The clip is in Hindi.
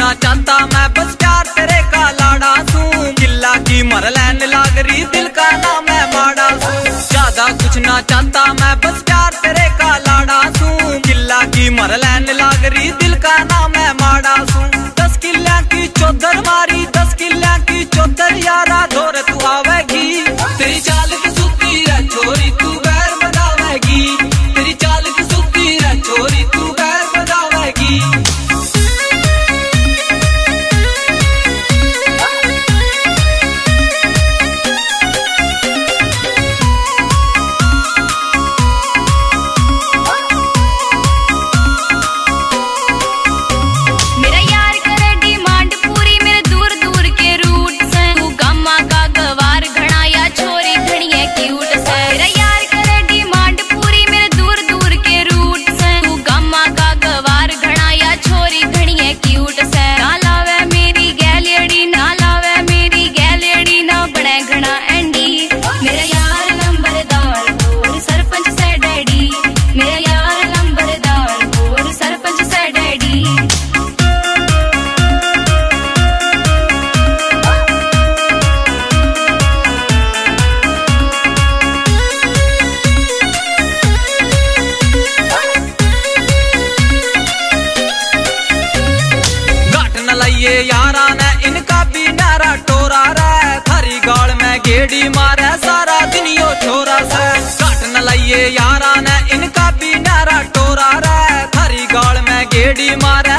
ना चाहता मैं, बस प्यार तेरे का लाड़ा सूं। किला की मर लैन लाग रही, दिल का नाम है माड़ा सूं। ज्यादा कुछ ना चाहता मैं, बस प्यार तेरे का लाड़ा सूं। किला की मर लैन लाग रही, दिल का नाम है माड़ा सूं। 10 किल्ला की चौधर मारी, 10 किल्ला की चौधर यारा धोर तू आवेगी। तेरी चाल की सूती रे छोरी तू बैर बनावेगी। तेरी चाल की सूती रे छोरी तू बैर बनावेगी। ये यारा ने इनका भी नारा टोरा रे। थारी गाल में गेड़ी मारे सारा दिन यो छोरा से। घट न लाइए यारा ने इनका भी नारा टोरा रे। थारी गाल में गेड़ी मारे